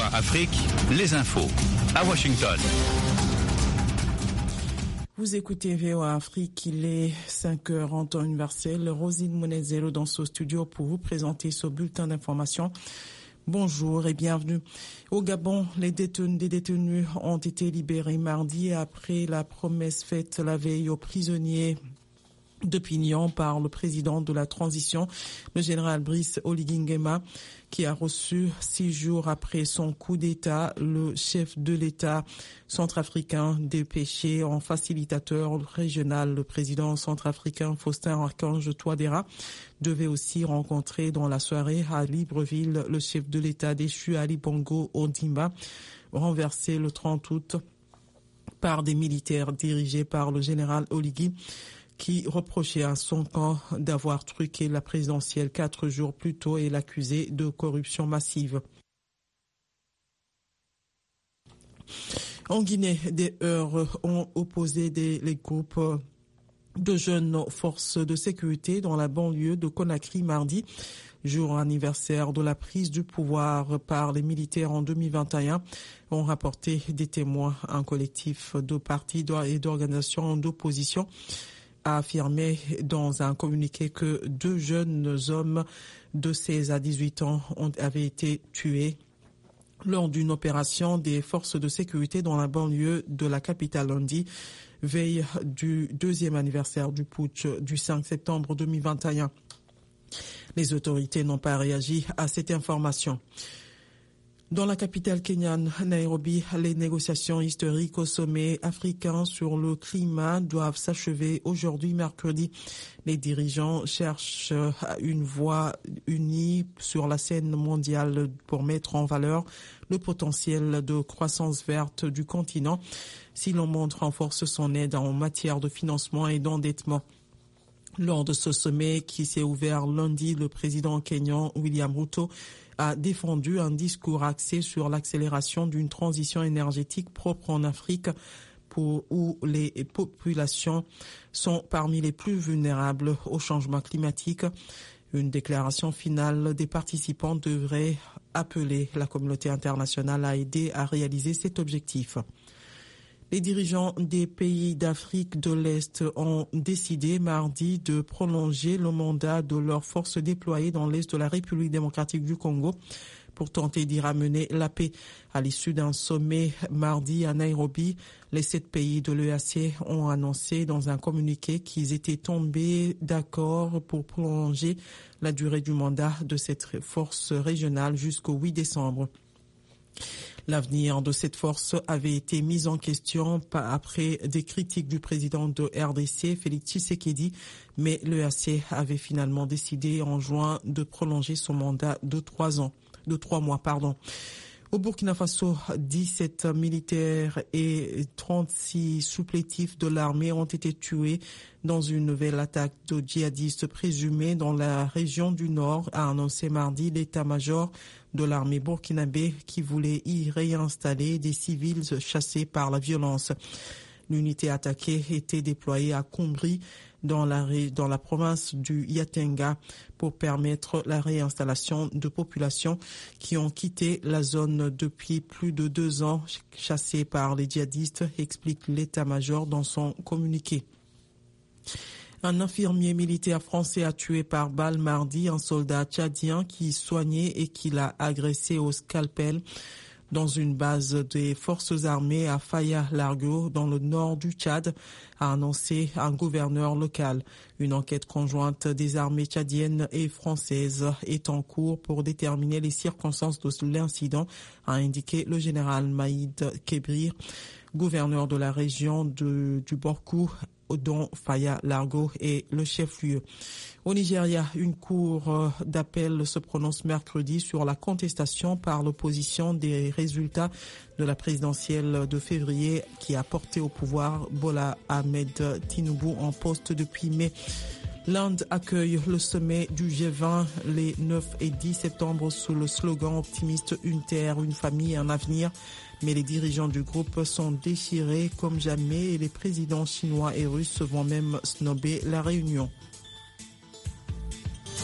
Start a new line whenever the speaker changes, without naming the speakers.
VOA Afrique, les infos à Washington.
Vous écoutez VOA Afrique, il est 5h en temps universel. Rosine Monezero dans ce studio pour vous présenter ce bulletin d'information. Bonjour et bienvenue. Au Gabon, des détenus ont été libérés mardi après la promesse faite la veille aux prisonniers d'opinion par le président de la transition, le général Brice Oligui Nguema, qui a reçu 6 jours après son coup d'État le chef de l'État centrafricain dépêché en facilitateur régional. Le président centrafricain Faustin Archange Touadéra devait aussi rencontrer dans la soirée à Libreville le chef de l'État déchu Ali Bongo Ondimba, renversé le 30 août par des militaires dirigés par le général Oligui, qui reprochait à son camp d'avoir truqué la présidentielle 4 jours plus tôt et l'accusait de corruption massive. En Guinée, des heurts ont opposé les groupes de jeunes forces de sécurité dans la banlieue de Conakry mardi, jour anniversaire de la prise du pouvoir par les militaires en 2021, ont rapporté des témoins. Un collectif de partis et d'organisations d'opposition a affirmé dans un communiqué que 2 jeunes hommes de 16 à 18 ans avaient été tués lors d'une opération des forces de sécurité dans la banlieue de la capitale lundi, veille du 2e anniversaire du putsch du 5 septembre 2021. Les autorités n'ont pas réagi à cette information. Dans la capitale kenyane, Nairobi, les négociations historiques au sommet africain sur le climat doivent s'achever aujourd'hui, mercredi. Les dirigeants cherchent une voie unie sur la scène mondiale pour mettre en valeur le potentiel de croissance verte du continent, si le monde renforce son aide en matière de financement et d'endettement. Lors de ce sommet qui s'est ouvert lundi, le président kényan William Ruto a défendu un discours axé sur l'accélération d'une transition énergétique propre en Afrique où les populations sont parmi les plus vulnérables au changement climatique. Une déclaration finale des participants devrait appeler la communauté internationale à aider à réaliser cet objectif. Les dirigeants des pays d'Afrique de l'Est ont décidé mardi de prolonger le mandat de leurs forces déployées dans l'Est de la République démocratique du Congo pour tenter d'y ramener la paix. À l'issue d'un sommet mardi à Nairobi, les 7 pays de l'EAC ont annoncé dans un communiqué qu'ils étaient tombés d'accord pour prolonger la durée du mandat de cette force régionale jusqu'au 8 décembre. L'avenir de cette force avait été mis en question après des critiques du président de RDC, Félix Tshisekedi, mais l'EAC avait finalement décidé en juin de prolonger son mandat de 3 mois. Au Burkina Faso, 17 militaires et 36 supplétifs de l'armée ont été tués dans une nouvelle attaque de djihadistes présumés dans la région du Nord, a annoncé mardi l'état-major de l'armée burkinabé qui voulait y réinstaller des civils chassés par la violence. L'unité attaquée était déployée à Kombri, dans la province du Yatenga, pour permettre la réinstallation de populations qui ont quitté la zone depuis plus de 2 ans, chassées par les djihadistes, explique l'état-major dans son communiqué. Un infirmier militaire français a tué par balle mardi un soldat tchadien qui soignait et qui l'a agressé au scalpel dans une base des forces armées à Faya Largo, dans le nord du Tchad, a annoncé un gouverneur local. Une enquête conjointe des armées tchadiennes et françaises est en cours pour déterminer les circonstances de l'incident, a indiqué le général Maïd Kébrir, gouverneur de la région du Borkou, dont Faya Largo est le chef-lieu. Au Nigeria, une cour d'appel se prononce mercredi sur la contestation par l'opposition des résultats de la présidentielle de février qui a porté au pouvoir Bola Ahmed Tinubu en poste depuis mai. L'Inde accueille le sommet du G20 les 9 et 10 septembre sous le slogan optimiste « Une terre, une famille, un avenir ». Mais les dirigeants du groupe sont déchirés comme jamais et les présidents chinois et russes vont même snober la réunion.